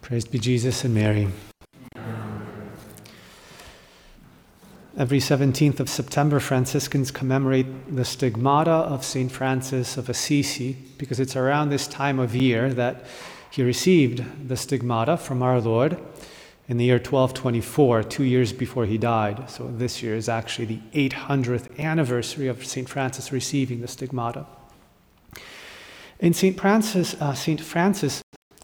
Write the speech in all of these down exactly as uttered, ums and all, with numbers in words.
Praised be Jesus and Mary. Every seventeenth of September, Franciscans commemorate the stigmata of Saint Francis of Assisi, because it's around this time of year that he received the stigmata from our Lord in the year twelve twenty-four, two years before he died. So this year is actually the eight hundredth anniversary of Saint Francis receiving the stigmata. And Saint Francis, uh, Saint Francis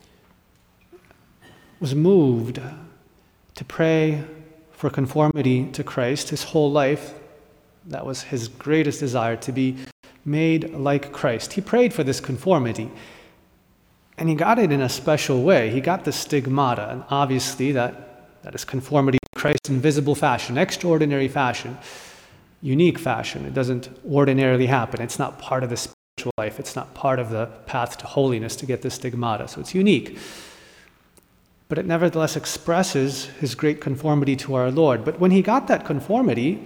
was moved to pray for conformity to Christ his whole life. That was his greatest desire, to be made like Christ. He prayed for this conformity, and he got it in a special way. He got the stigmata, and obviously that, that is conformity to Christ in visible fashion, extraordinary fashion, unique fashion. It doesn't ordinarily happen. It's not part of the spiritual life. It's not part of the path to holiness to get the stigmata. So it's unique. But it nevertheless expresses his great conformity to our Lord. But when he got that conformity,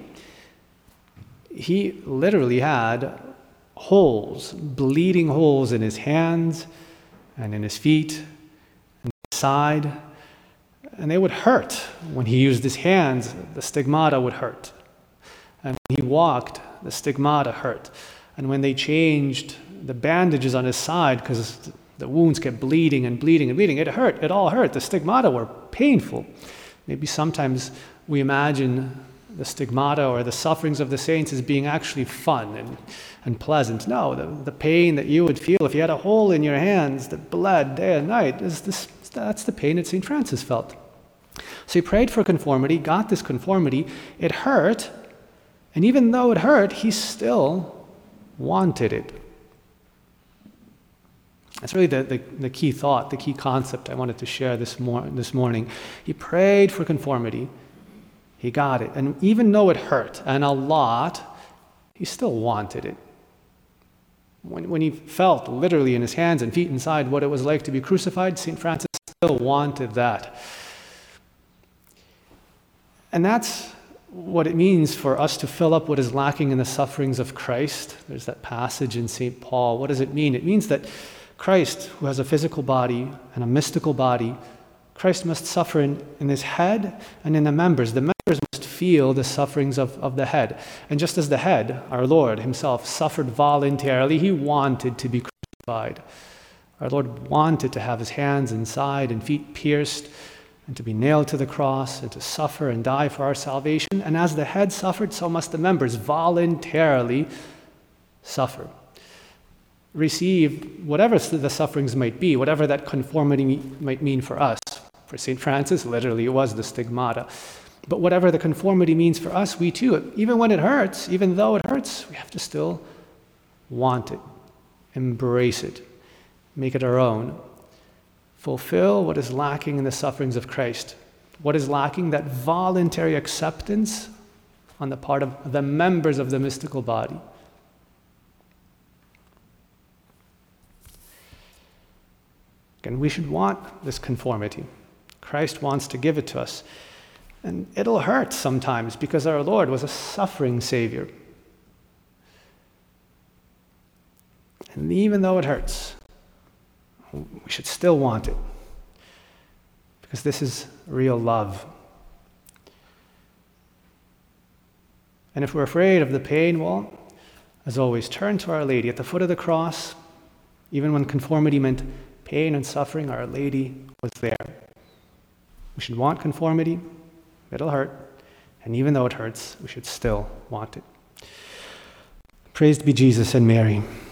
he literally had holes, bleeding holes in his hands and in his feet and his side. And they would hurt. When he used his hands, the stigmata would hurt. And when he walked, the stigmata hurt. And when they changed the bandages on his side, because the wounds kept bleeding and bleeding and bleeding, it hurt. It all hurt. The stigmata were painful. Maybe sometimes we imagine the stigmata or the sufferings of the saints as being actually fun and, and pleasant. No, the, the pain that you would feel if you had a hole in your hands that bled day and night, is this, that's the pain that Saint Francis felt. So he prayed for conformity, got this conformity. It hurt, and even though it hurt, he still wanted it. That's really the, the, the key thought, the key concept I wanted to share this, mor- this morning. He prayed for conformity. He got it. And even though it hurt, and a lot, he still wanted it. When, when he felt literally in his hands and feet inside what it was like to be crucified, Saint Francis still wanted that. And that's what it means for us to fill up what is lacking in the sufferings of Christ. There's that passage in Saint Paul. What does it mean? It means that Christ, who has a physical body and a mystical body, Christ must suffer in, in his head and in the members. The members must feel the sufferings of, of the head. And just as the head, our Lord himself, suffered voluntarily, he wanted to be crucified. Our Lord wanted to have his hands and side and feet pierced and to be nailed to the cross and to suffer and die for our salvation. And as the head suffered, so must the members voluntarily suffer. Receive whatever the sufferings might be, whatever that conformity might mean for us. For Saint Francis, literally, it was the stigmata. But whatever the conformity means for us, we too, even when it hurts, even though it hurts, we have to still want it, embrace it, make it our own. Fulfill what is lacking in the sufferings of Christ. What is lacking? That voluntary acceptance on the part of the members of the mystical body. And we should want this conformity. Christ wants to give it to us. And it'll hurt sometimes because our Lord was a suffering Savior. And even though it hurts, we should still want it. Because this is real love. And if we're afraid of the pain, well, as always, turn to Our Lady. At the foot of the cross, even when conformity meant pain and suffering, Our Lady was there. We should want conformity. It'll hurt. And even though it hurts, we should still want it. Praised be Jesus and Mary.